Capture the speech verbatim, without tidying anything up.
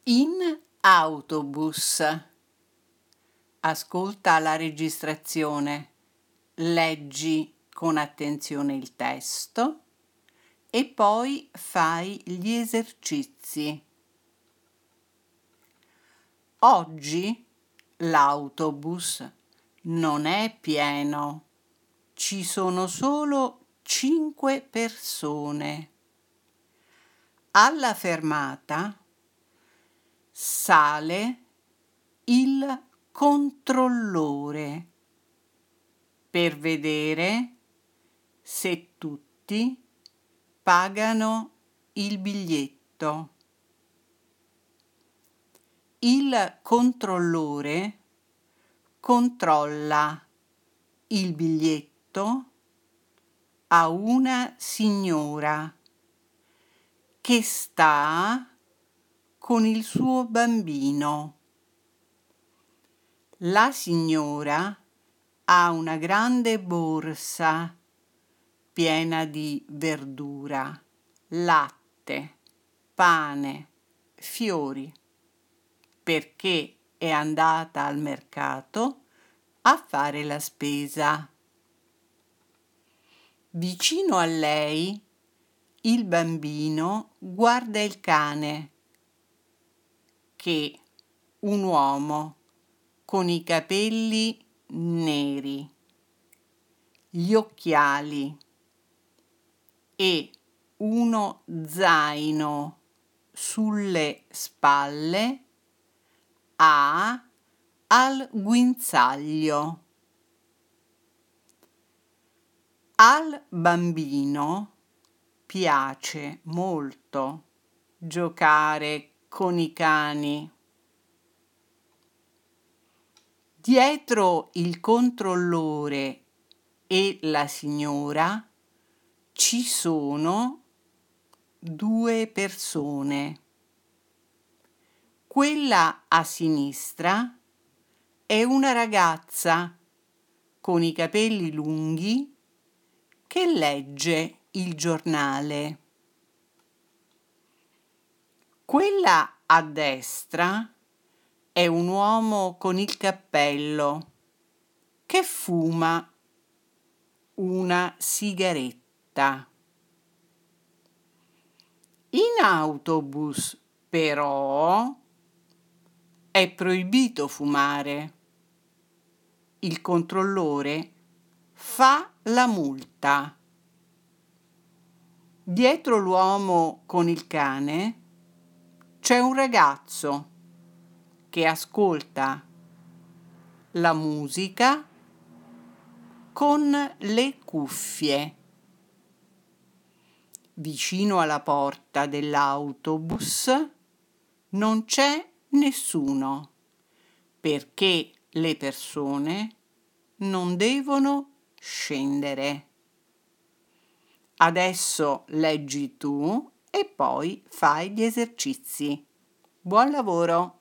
In autobus. Ascolta la registrazione, leggi con attenzione il testo e poi fai gli esercizi. Oggi l'autobus non è pieno, ci sono solo cinque persone. Alla fermata sale il controllore per vedere se tutti pagano il biglietto. Il controllore controlla il biglietto a una signora che sta con il suo bambino. La signora ha una grande borsa piena di verdura, latte, pane, fiori, perché è andata al mercato a fare la spesa. Vicino a lei il bambino guarda il cane che un uomo con i capelli neri, gli occhiali e uno zaino sulle spalle ha al guinzaglio. Al bambino piace molto giocare con i cani. Dietro il controllore e la signora ci sono due persone. Quella a sinistra è una ragazza con i capelli lunghi che legge il giornale. Quella a destra è un uomo con il cappello che fuma una sigaretta. In autobus, però, è proibito fumare. Il controllore fa la multa. Dietro l'uomo con il cane c'è un ragazzo che ascolta la musica con le cuffie. Vicino alla porta dell'autobus non c'è nessuno, perché le persone non devono scendere. Adesso leggi tu e poi fai gli esercizi. Buon lavoro!